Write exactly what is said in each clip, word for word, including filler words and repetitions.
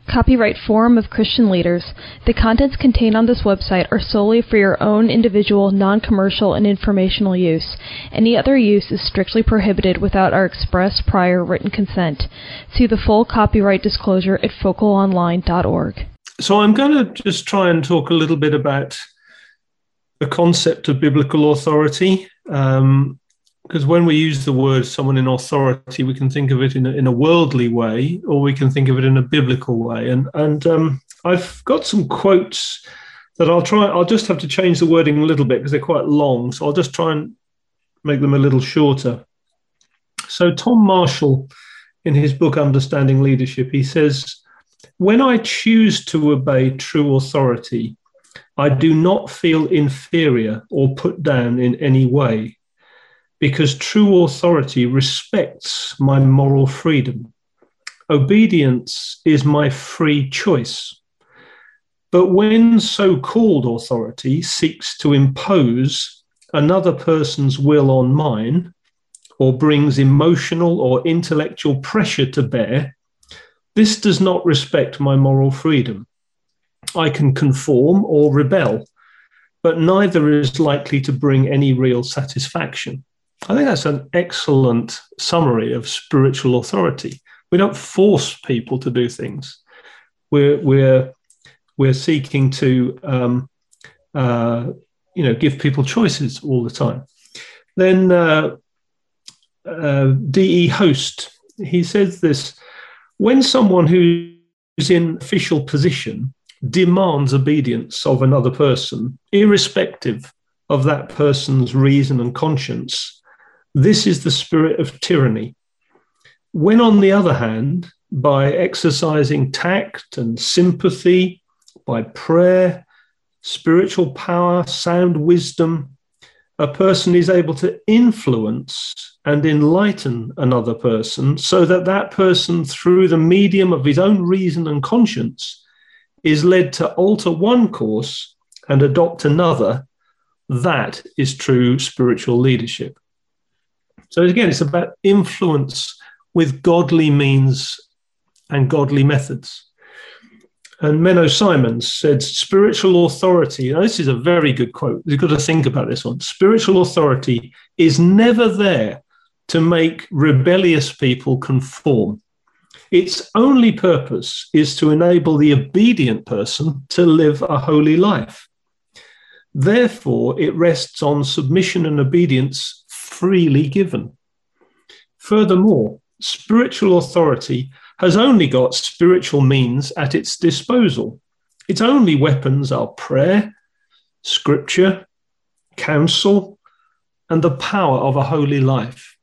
Copyright Forum of Christian Leaders. The contents contained on this website are solely for your own individual, non-commercial, and informational use. Any other use is strictly prohibited without our express prior written consent. See the full copyright disclosure at focal online dot org. So I'm going to just try and talk a little bit about the concept of biblical authority. Um, Because when we use the word someone in authority, we can think of it in a, in a worldly way, or we can think of it in a biblical way. And and um, I've got some quotes that I'll try. I'll just have to change the wording a little bit because they're quite long. So I'll just try and make them a little shorter. So Tom Marshall, in his book Understanding Leadership, he says, "When I choose to obey true authority, I do not feel inferior or put down in any way, because true authority respects my moral freedom. Obedience is my free choice. But when so-called authority seeks to impose another person's will on mine, or brings emotional or intellectual pressure to bear, this does not respect my moral freedom. I can conform or rebel, but neither is likely to bring any real satisfaction." I think that's an excellent summary of spiritual authority. We don't force people to do things. We're we're we're seeking to um, uh, you know give people choices all the time. Then uh, uh, D E Host, he says this: when someone who's in official position demands obedience of another person, irrespective of that person's reason and conscience, this is the spirit of tyranny. When, on the other hand, by exercising tact and sympathy, by prayer, spiritual power, sound wisdom, a person is able to influence and enlighten another person so that that person, through the medium of his own reason and conscience, is led to alter one course and adopt another, that is true spiritual leadership. So again, it's about influence with godly means and godly methods. And Menno Simons said, spiritual authority, now this is a very good quote, you've got to think about this one. Spiritual authority is never there to make rebellious people conform. Its only purpose is to enable the obedient person to live a holy life. Therefore, it rests on submission and obedience freely given. Furthermore, spiritual authority has only got spiritual means at its disposal. Its only weapons are prayer, scripture, counsel, and the power of a holy life.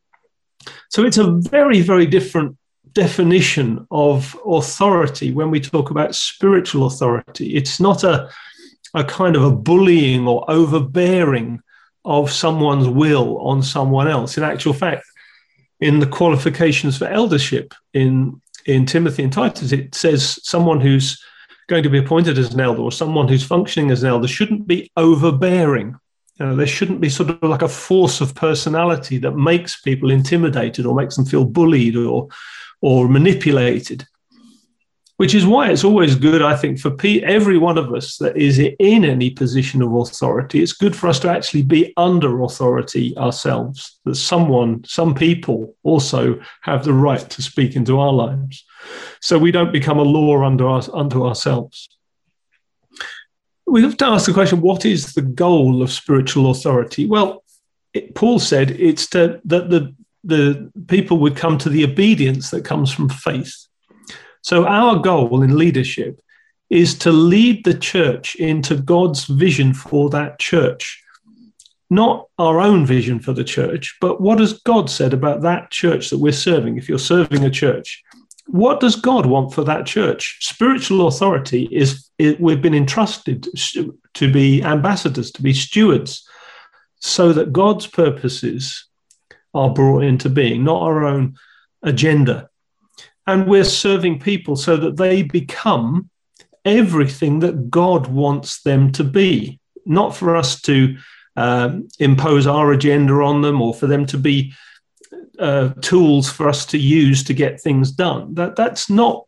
So it's a very, very different definition of authority when we talk about spiritual authority. It's not a, a kind of a bullying or overbearing of someone's will on someone else. In actual fact, in the qualifications for eldership in, in Timothy and Titus, it says someone who's going to be appointed as an elder or someone who's functioning as an elder shouldn't be overbearing. You know, there shouldn't be sort of like a force of personality that makes people intimidated or makes them feel bullied or, or manipulated. Which is why it's always good, I think, for every one of us that is in any position of authority, it's good for us to actually be under authority ourselves, that someone, some people also have the right to speak into our lives. So we don't become a law unto, our, unto ourselves. We have to ask the question, what is the goal of spiritual authority? Well, it, Paul said it's to, that the, the people would come to the obedience that comes from faith. So our goal in leadership is to lead the church into God's vision for that church, not our own vision for the church, but what has God said about that church that we're serving? If you're serving a church, what does God want for that church? Spiritual authority is, it, we've been entrusted to be ambassadors, to be stewards, so that God's purposes are brought into being, not our own agenda. And we're serving people so that they become everything that God wants them to be, not for us to um, impose our agenda on them or for them to be uh, tools for us to use to get things done. That, that's not what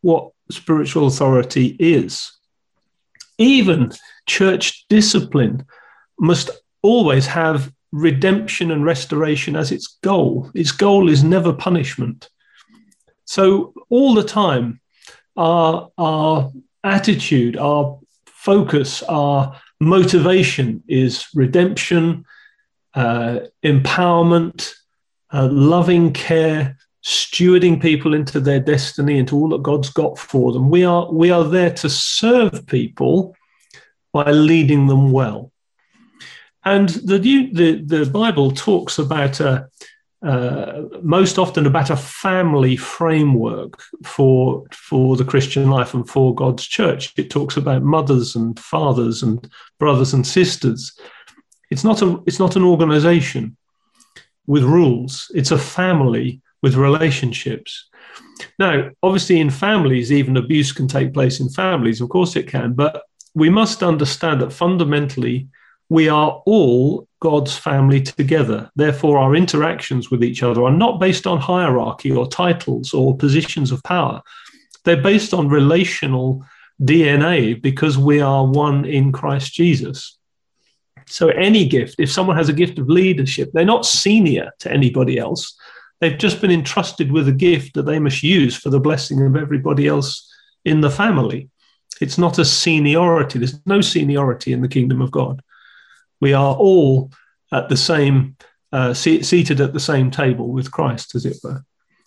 spiritual authority is. Even church discipline must always have redemption and restoration as its goal. Its goal is never punishment. So all the time, our, our attitude, our focus, our motivation is redemption, uh, empowerment, uh, loving care, stewarding people into their destiny, into all that God's got for them. We are, we are there to serve people by leading them well. And the, the, the Bible talks about, a, uh, most often about a family framework for, for the Christian life and for God's church. It talks about mothers and fathers and brothers and sisters. It's not a, it's not an organization with rules. It's a family with relationships. Now, obviously in families, even abuse can take place in families. Of course it can, but we must understand that fundamentally we are all God's family together. Therefore, our interactions with each other are not based on hierarchy or titles or positions of power. They're based on relational D N A because we are one in Christ Jesus. So any gift, if someone has a gift of leadership, they're not senior to anybody else. They've just been entrusted with a gift that they must use for the blessing of everybody else in the family. It's not a seniority. There's no seniority in the kingdom of God. We are all at the same, uh, se- seated at the same table with Christ, as it were.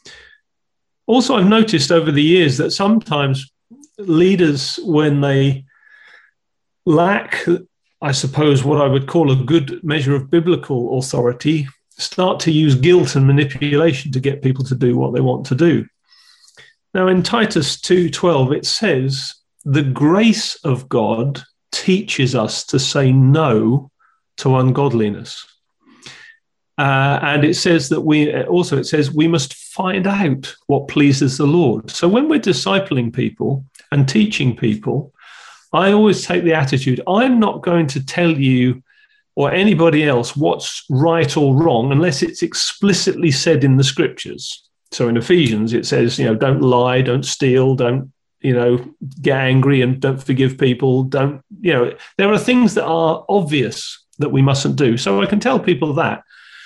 Also, I've noticed over the years that sometimes leaders, when they lack, I suppose, what I would call a good measure of biblical authority, start to use guilt and manipulation to get people to do what they want to do. Now, in Titus two twelve, it says, the grace of God teaches us to say no to ungodliness. Uh, and it says that we also, it says we must find out what pleases the Lord. So when we're discipling people and teaching people, I always take the attitude, I'm not going to tell you or anybody else what's right or wrong unless it's explicitly said in the scriptures. So in Ephesians, it says, you know, don't lie, don't steal, don't, you know, get angry and don't forgive people. Don't, you know, there are things that are obvious that we mustn't do. So I can tell people that.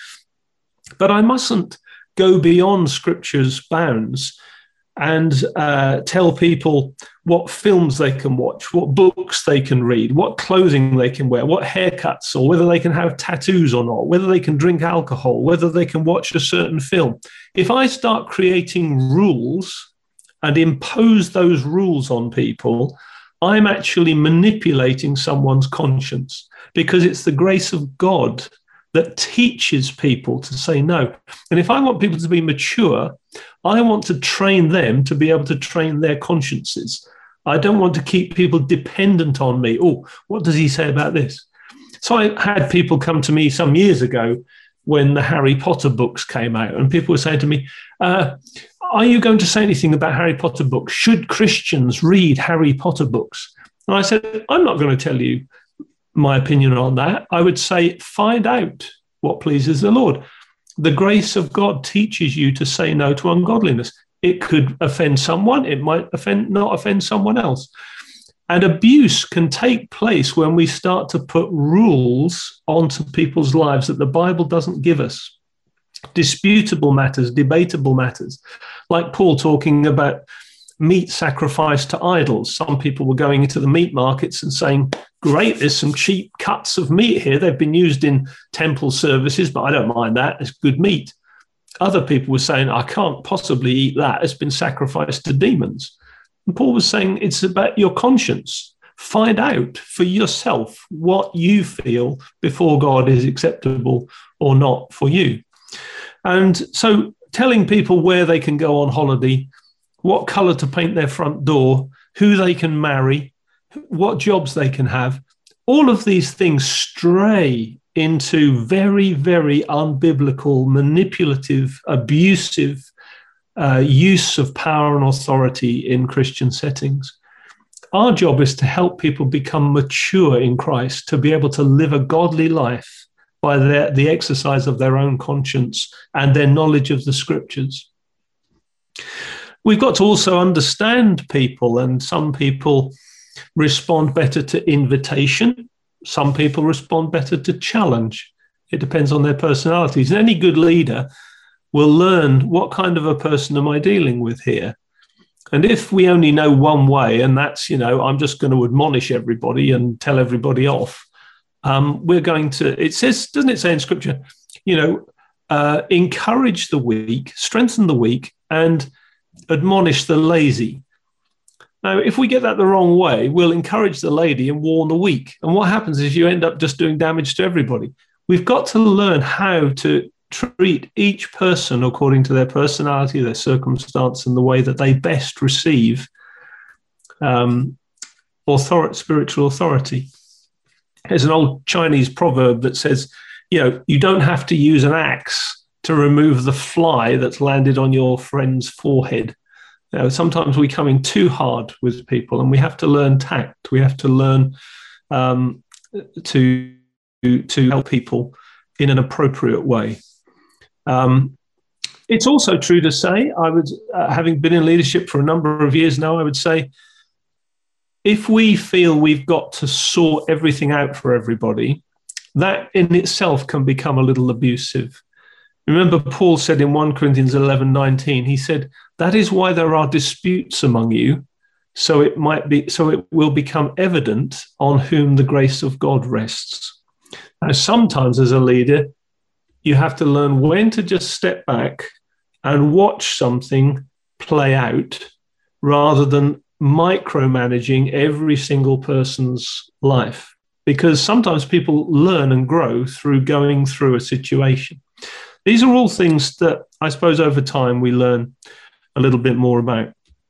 But I mustn't go beyond Scripture's bounds and uh, tell people what films they can watch, what books they can read, what clothing they can wear, what haircuts, or whether they can have tattoos or not, whether they can drink alcohol, whether they can watch a certain film. If I start creating rules and impose those rules on people, I'm actually manipulating someone's conscience, because it's the grace of God that teaches people to say no. And if I want people to be mature, I want to train them to be able to train their consciences. I don't want to keep people dependent on me. Oh, what does he say about this? So I had people come to me some years ago when the Harry Potter books came out, and people were saying to me, uh, are you going to say anything about Harry Potter books? Should Christians read Harry Potter books? And I said, I'm not going to tell you my opinion on that. I would say, find out what pleases the Lord. The grace of God teaches you to say no to ungodliness. It could offend someone. It might offend, not offend someone else. And abuse can take place when we start to put rules onto people's lives that the Bible doesn't give us. Disputable matters, debatable matters, like Paul talking about meat sacrificed to idols. Some people were going into the meat markets and saying, great, there's some cheap cuts of meat here. They've been used in temple services, but I don't mind that. It's good meat. Other people were saying, I can't possibly eat that. It's been sacrificed to demons. And Paul was saying, it's about your conscience. Find out for yourself what you feel before God is acceptable or not for you. And so telling people where they can go on holiday, what color to paint their front door, who they can marry, what jobs they can have, all of these things stray into very, very unbiblical, manipulative, abusive uh, use of power and authority in Christian settings. Our job is to help people become mature in Christ, to be able to live a godly life by their, the exercise of their own conscience and their knowledge of the scriptures. we've got to also understand people, and some people respond better to invitation. Some people respond better to challenge. It depends on their personalities. And any good leader will learn, what kind of a person am I dealing with here? And if we only know one way, and that's, you know, I'm just going to admonish everybody and tell everybody off, um, we're going to, it says, doesn't it say in Scripture, you know, uh, encourage the weak, strengthen the weak, and admonish the lazy. Now, if we get that the wrong way, we'll encourage the lady and warn the weak. And what happens is you end up just doing damage to everybody. We've got to learn how to treat each person according to their personality, their circumstance, and the way that they best receive um, authority, spiritual authority. There's an old Chinese proverb that says, you know, you don't have to use an axe to remove the fly that's landed on your friend's forehead. You know, sometimes we come in too hard with people, and we have to learn tact. We have to learn um, to, to help people in an appropriate way. Um, it's also true to say, I would, uh, having been in leadership for a number of years now, I would say, if we feel we've got to sort everything out for everybody, that in itself can become a little abusive. Remember, Paul said in First Corinthians eleven nineteen, he said, that is why there are disputes among you, so it might be, so it will become evident on whom the grace of God rests. Now, sometimes as a leader, you have to learn when to just step back and watch something play out rather than micromanaging every single person's life. Because sometimes people learn and grow through going through a situation. These are all things that I suppose over time we learn a little bit more about.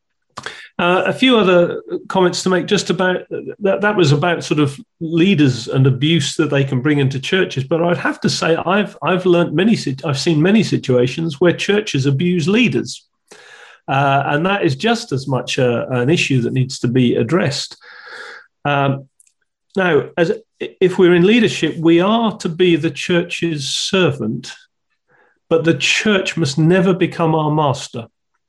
Uh, a few other comments to make just about that. That was about sort of leaders and abuse that they can bring into churches. But I'd have to say I've I've learned many. I've seen many situations where churches abuse leaders, uh, and that is just as much a, an issue that needs to be addressed. Um, now, as if we're in leadership, we are to be the church's servant, but the church must never become our master.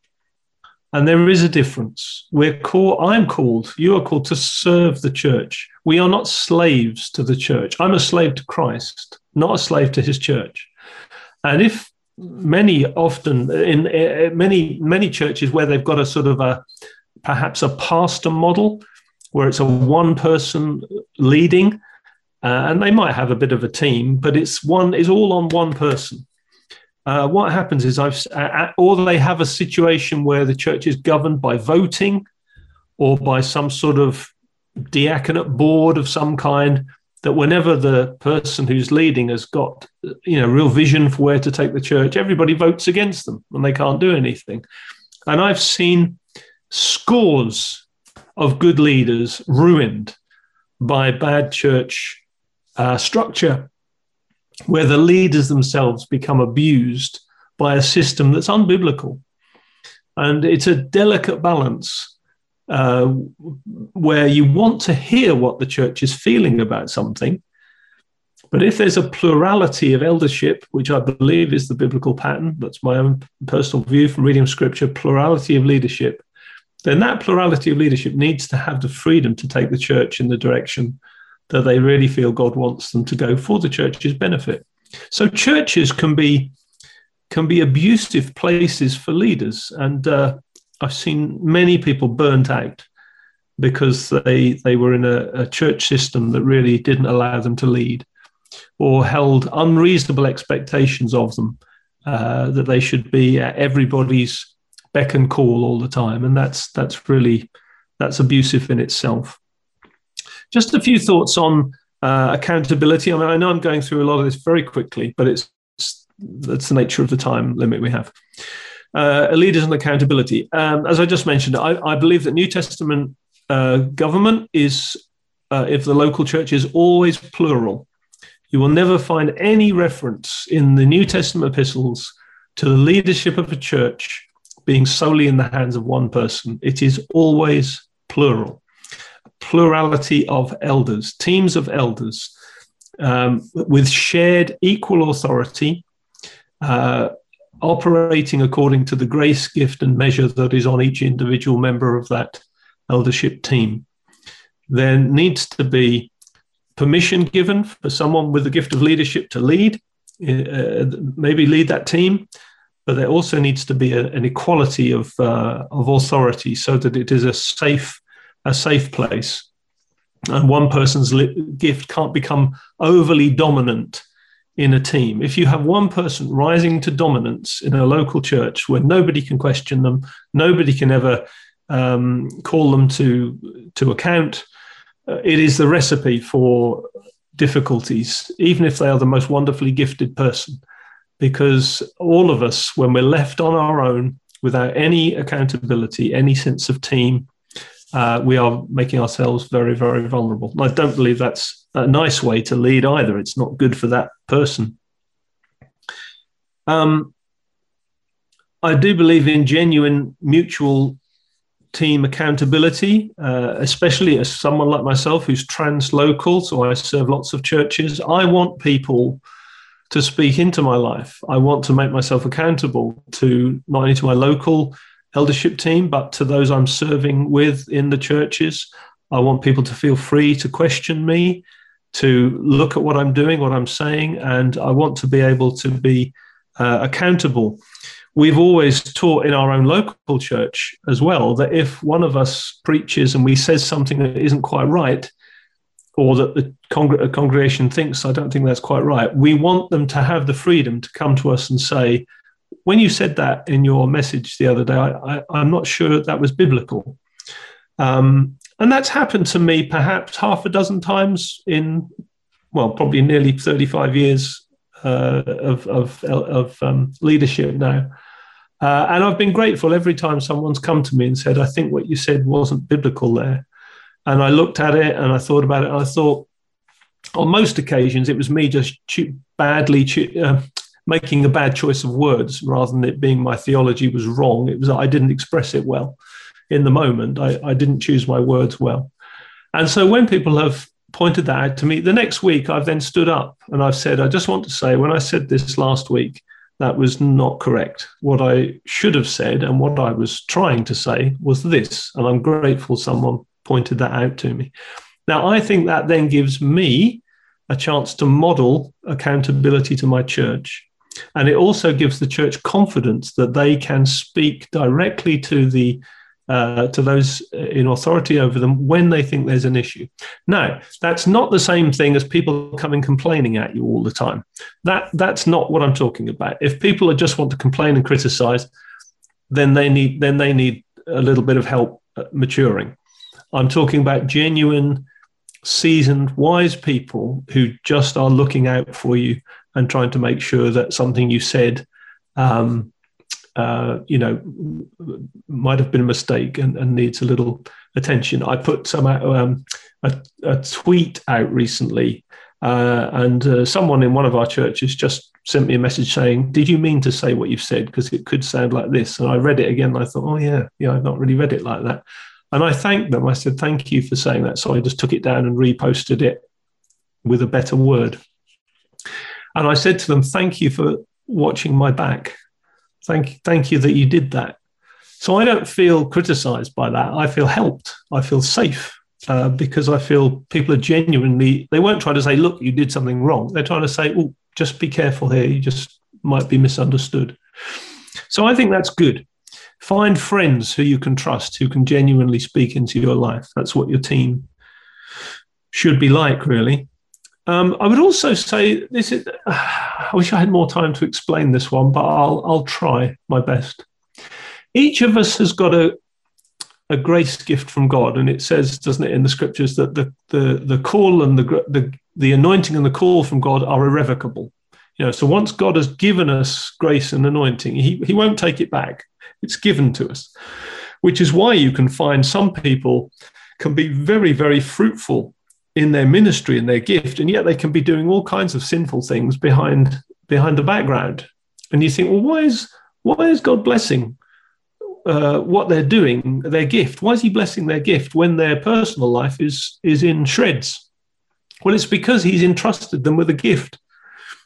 And there is a difference. We're called, I'm called, you are called to serve the church. We are not slaves to the church. I'm a slave to Christ, not a slave to his church. And if many often, in, in many, many churches where they've got a sort of a, perhaps a pastor model, where it's a one person leading, uh, and they might have a bit of a team, but it's one, it's all on one person. Uh, what happens is, I've, uh, or they have a situation where the church is governed by voting or by some sort of diaconate board of some kind, that whenever the person who's leading has got, you know, real vision for where to take the church, everybody votes against them and they can't do anything. And I've seen scores of good leaders ruined by bad church uh, structure, where the leaders themselves become abused by a system that's unbiblical. And it's a delicate balance uh, where you want to hear what the church is feeling about something. But if there's a plurality of eldership, which I believe is the biblical pattern, that's my own personal view from reading Scripture, plurality of leadership, then that plurality of leadership needs to have the freedom to take the church in the direction that they really feel God wants them to go for the church's benefit. So churches can be can be abusive places for leaders, and uh, I've seen many people burnt out because they they were in a, a church system that really didn't allow them to lead, or held unreasonable expectations of them, uh, that they should be at everybody's beck and call all the time, and that's that's really that's abusive in itself. Just a few thoughts on uh, accountability. I mean, I know I'm going through a lot of this very quickly, but it's, it's that's the nature of the time limit we have. Uh, leaders and accountability. Um, as I just mentioned, I, I believe that New Testament uh, government is, uh, if the local church is always plural. You will never find any reference in the New Testament epistles to the leadership of a church being solely in the hands of one person. It is always plural. Plurality of elders, teams of elders um, with shared equal authority uh, operating according to the grace, gift, and measure that is on each individual member of that eldership team. There needs to be permission given for someone with the gift of leadership to lead, uh, maybe lead that team, but there also needs to be a, an equality of uh, of authority so that it is a safe a safe place, and one person's gift can't become overly dominant in a team. If you have one person rising to dominance in a local church where nobody can question them, nobody can ever um, call them to to account, uh, it is the recipe for difficulties, even if they are the most wonderfully gifted person. Because all of us, when we're left on our own without any accountability, any sense of team, uh, we are making ourselves very, very vulnerable. And I don't believe that's a nice way to lead either. It's not good for that person. Um, I do believe in genuine mutual team accountability, uh, especially as someone like myself who's translocal, so I serve lots of churches. I want people to speak into my life. I want to make myself accountable to not only to my local eldership team, but to those I'm serving with in the churches. I want people to feel free to question me, to look at what I'm doing, what I'm saying, and I want to be able to be uh, accountable. We've always taught in our own local church as well that if one of us preaches and we says something that isn't quite right, or that the congr- congregation thinks, I don't think that's quite right, we want them to have the freedom to come to us and say, when you said that in your message the other day, I, I, I'm not sure that was biblical. Um, and that's happened to me perhaps half a dozen times in, well, probably nearly thirty-five years uh, of, of, of um, leadership now. Uh, and I've been grateful every time someone's come to me and said, I think what you said wasn't biblical there. And I looked at it and I thought about it. And I thought, on most occasions, it was me just cho- badly cho- uh, making a bad choice of words rather than it being my theology was wrong. It was I didn't express it well in the moment. I, I didn't choose my words well. And so when people have pointed that out to me, the next week I've then stood up and I've said, I just want to say, when I said this last week, that was not correct. What I should have said and what I was trying to say was this. And I'm grateful someone pointed that out to me. Now, I think that then gives me a chance to model accountability to my church. And it also gives the church confidence that they can speak directly to the uh, to those in authority over them when they think there's an issue. Now, that's not the same thing as people coming complaining at you all the time. That that's not what I'm talking about. If people just want to complain and criticize, then they need then they need a little bit of help maturing. I'm talking about genuine, seasoned, wise people who just are looking out for you and trying to make sure that something you said, um, uh, you know, might have been a mistake and, and needs a little attention. I put some um, a, a tweet out recently, uh, and uh, someone in one of our churches just sent me a message saying, "Did you mean to say what you've said? Because it could sound like this." And I read it again, and I thought, "Oh yeah, yeah, I've not really read it like that." And I thanked them. I said, "Thank you for saying that." So I just took it down and reposted it with a better word. And I said to them, "Thank you for watching my back. Thank, thank you that you did that." So I don't feel criticized by that. I feel helped. I feel safe uh, because I feel people are genuinely, they won't try to say, "Look, you did something wrong." They're trying to say, "Oh, just be careful here. You just might be misunderstood." So I think that's good. Find friends who you can trust, who can genuinely speak into your life. That's what your team should be like, really. Um, I would also say this is, uh, I wish I had more time to explain this one, but I'll I'll try my best. Each of us has got a a grace gift from God, and it says, doesn't it, in the scriptures that the the the call and the the the anointing and the call from God are irrevocable. You know, so once God has given us grace and anointing, he he won't take it back. It's given to us, which is why you can find some people can be very, very fruitful in their ministry and their gift, and yet they can be doing all kinds of sinful things behind behind the background. And you think, well, why is why is God blessing uh, what they're doing, their gift? Why is he blessing their gift when their personal life is is in shreds? Well, it's because he's entrusted them with a gift.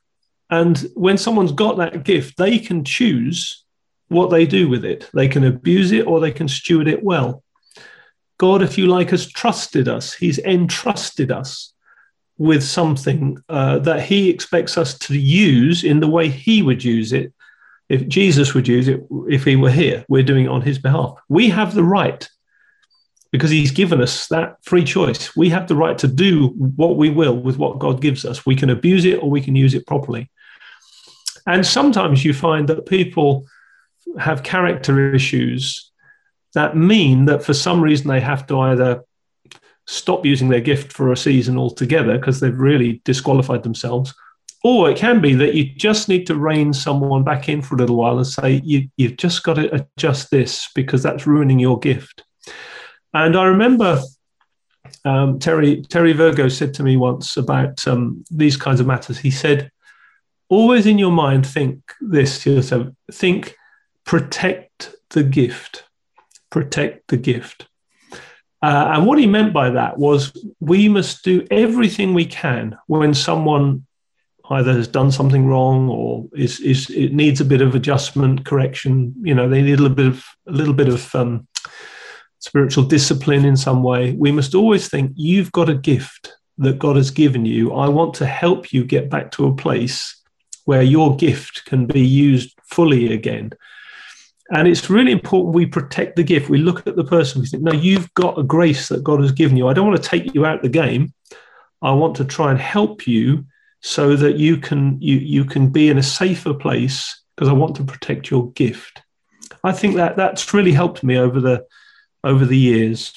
And when someone's got that gift, they can choose what they do with it. They can abuse it or they can steward it well. God, if you like, has trusted us. He's entrusted us with something uh, that he expects us to use in the way he would use it. If Jesus would use it, if he were here, we're doing it on his behalf. We have the right, because he's given us that free choice. We have the right to do what we will with what God gives us. We can abuse it or we can use it properly. And sometimes you find that people have character issues that mean that for some reason they have to either stop using their gift for a season altogether because they've really disqualified themselves, or it can be that you just need to rein someone back in for a little while and say, you, you've just got to adjust this because that's ruining your gift. And I remember um, Terry, Terry Virgo said to me once about um, these kinds of matters. He said, always in your mind, think this to yourself, think, protect the gift, protect the gift. Uh, and what he meant by that was we must do everything we can when someone either has done something wrong or is, is it needs a bit of adjustment, correction. You know, they need a little bit of a little bit of um, spiritual discipline in some way. We must always think you've got a gift that God has given you. I want to help you get back to a place where your gift can be used fully again. And it's really important we protect the gift. We look at the person, we think, no, you've got a grace that God has given you. I don't want to take you out of the game. I want to try and help you so that you can you you can be in a safer place because I want to protect your gift. I think that that's really helped me over the over the years.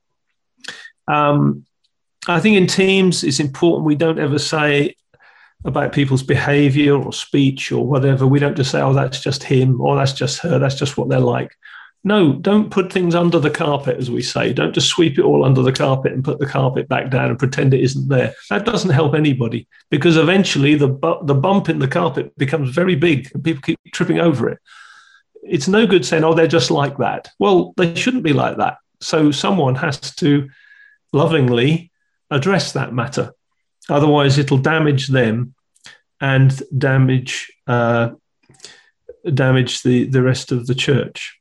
Um, I think in teams, it's important we don't ever say about people's behavior or speech or whatever. We don't just say, oh, that's just him or that's just her. That's just what they're like. No, don't put things under the carpet, as we say. Don't just sweep it all under the carpet and put the carpet back down and pretend it isn't there. That doesn't help anybody because eventually the, bu- the bump in the carpet becomes very big and people keep tripping over it. It's no good saying, oh, they're just like that. Well, they shouldn't be like that. So someone has to lovingly address that matter. Otherwise, it'll damage them and damage uh, damage the, the rest of the church.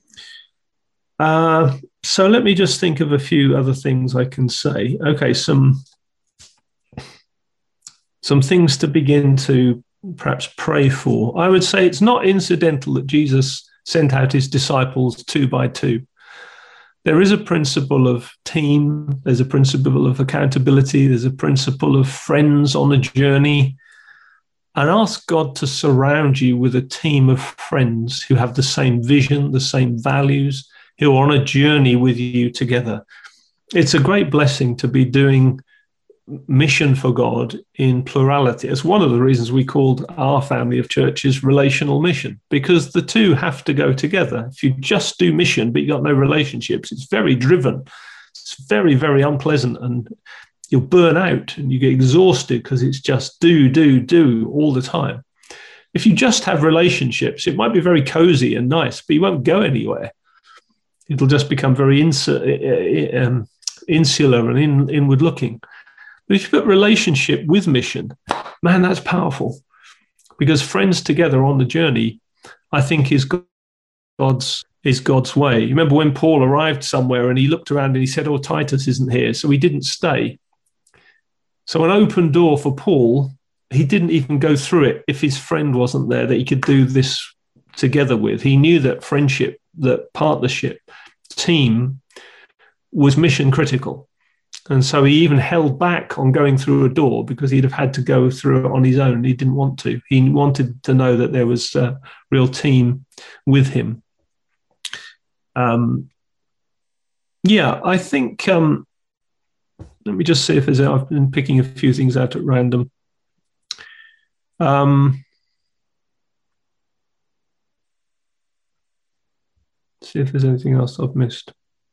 Uh, so let me just think of a few other things I can say. Okay, some some things to begin to perhaps pray for. I would say it's not incidental that Jesus sent out his disciples two by two. There is a principle of team. There's a principle of accountability. There's a principle of friends on a journey. And ask God to surround you with a team of friends who have the same vision, the same values, who are on a journey with you together. It's a great blessing to be doing mission for God in plurality. It's one of the reasons we called our family of churches relational mission, because the two have to go together. If you just do mission, but you've got no relationships, it's very driven. It's very, very unpleasant, and you'll burn out and you get exhausted because it's just do, do, do all the time. If you just have relationships, it might be very cozy and nice, but you won't go anywhere. It'll just become very insu- um, insular and in, inward looking. But if you put relationship with mission, man, that's powerful, because friends together on the journey, I think, is God's is God's way. You remember when Paul arrived somewhere and he looked around and he said, oh, Titus isn't here, so he didn't stay. So an open door for Paul, he didn't even go through it if his friend wasn't there that he could do this together with. He knew that friendship, that partnership, team was mission critical. And so he even held back on going through a door because he'd have had to go through it on his own. He didn't want to. He wanted to know that there was a real team with him. Um, yeah, I think, um, let me just see if there's, I've been picking a few things out at random. Um, see if there's anything else I've missed.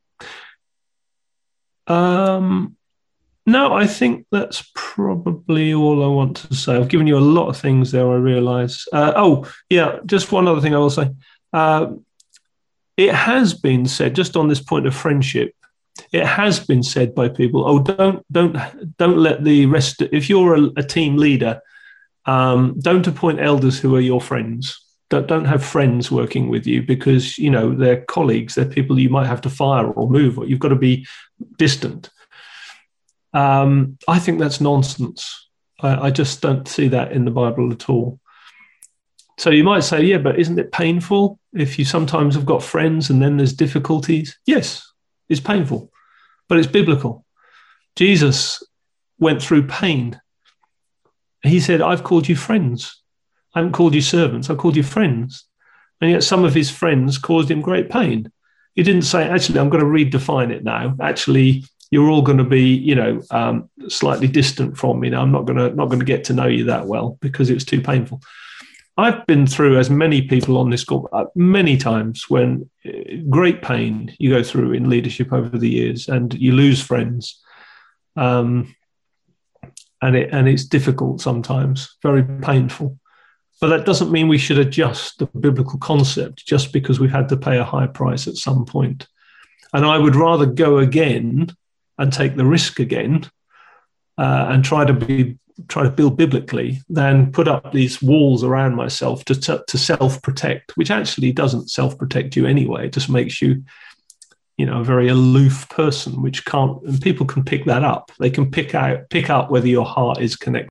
Um, no, I think that's probably all I want to say. I've given you a lot of things there, I realise. Uh, oh, yeah, just one other thing I will say. Uh, it has been said, just on this point of friendship, it has been said by people, oh, don't don't don't let the rest, if you're a, a team leader Um, don't appoint elders who are your friends. Don't, don't have friends working with you because, you know, they're colleagues. They're people you might have to fire or move, or you've got to be distant. Um, I think that's nonsense. I, I just don't see that in the Bible at all. So you might say, yeah, but isn't it painful if you sometimes have got friends and then there's difficulties? Yes, it's painful, but it's biblical. Jesus went through pain. He said, I've called you friends. I haven't called you servants. I've called you friends. And yet some of his friends caused him great pain. He didn't say, actually, I'm going to redefine it now. Actually, you're all going to be, you know, um, slightly distant from me now. I'm not going to not going to get to know you that well because it's too painful. I've been through, as many people on this call, uh, many times when uh, great pain you go through in leadership over the years, and you lose friends, um, and it and it's difficult sometimes, very painful. But that doesn't mean we should adjust the biblical concept just because we've had to pay a high price at some point. And I would rather go again and take the risk again uh, and try to be try to build biblically than put up these walls around myself to t- to self-protect, which actually doesn't self-protect you anyway. It just makes you, you know, a very aloof person, which can't, and people can pick that up. They can pick out pick up whether your heart is connected